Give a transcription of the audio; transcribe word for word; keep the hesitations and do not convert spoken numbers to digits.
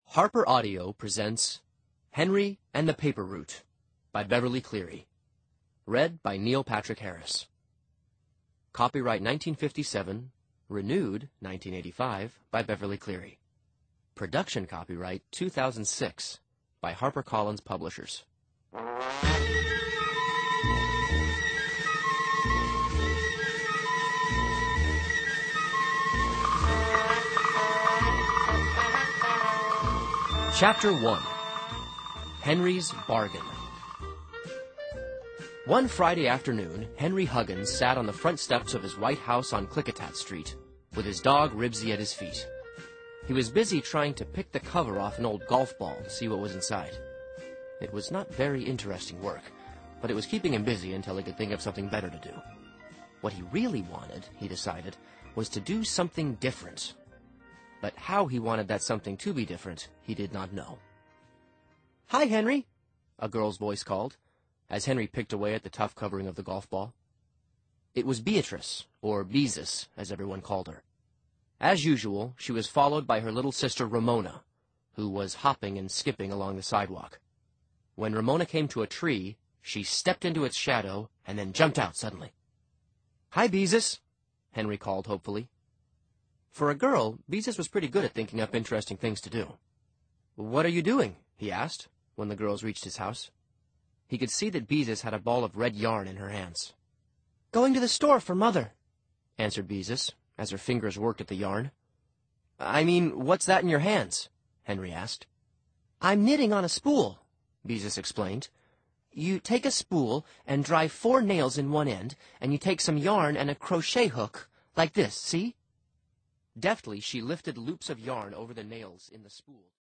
Harper Audio presents Henry and the Paper Route by Beverly Cleary. Read by Neil Patrick Harris. Copyright nineteen fifty-seven, renewed nineteen eighty-five by Beverly Cleary. Production copyright two thousand six by HarperCollins Publishers. Chapter one. Henry's Bargain. One Friday afternoon, Henry Huggins sat on the front steps of his white house on Klickitat Street, with his dog Ribsy at his feet. He was busy trying to pick the cover off an old golf ball to see what was inside. It was not very interesting work, but it was keeping him busy until he could think of something better to do. What he really wanted, he decided, was to do something different. But how he wanted that something to be different, he did not know. "Hi, Henry," a girl's voice called, as Henry picked away at the tough covering of the golf ball. It was Beatrice, or Beezus, as everyone called her. As usual, she was followed by her little sister Ramona, who was hopping and skipping along the sidewalk. When Ramona came to a tree, she stepped into its shadow and then jumped out suddenly. "Hi, Beezus," Henry called hopefully. For a girl, Beezus was pretty good at thinking up interesting things to do. "What are you doing?" he asked, when the girls reached his house. He could see that Beezus had a ball of red yarn in her hands. "Going to the store for Mother," answered Beezus, as her fingers worked at the yarn. "I mean, what's that in your hands?" Henry asked. "I'm knitting on a spool," Beezus explained. "You take a spool and drive four nails in one end, and you take some yarn and a crochet hook, like this, see?" Deftly, she lifted loops of yarn over the nails in the spool.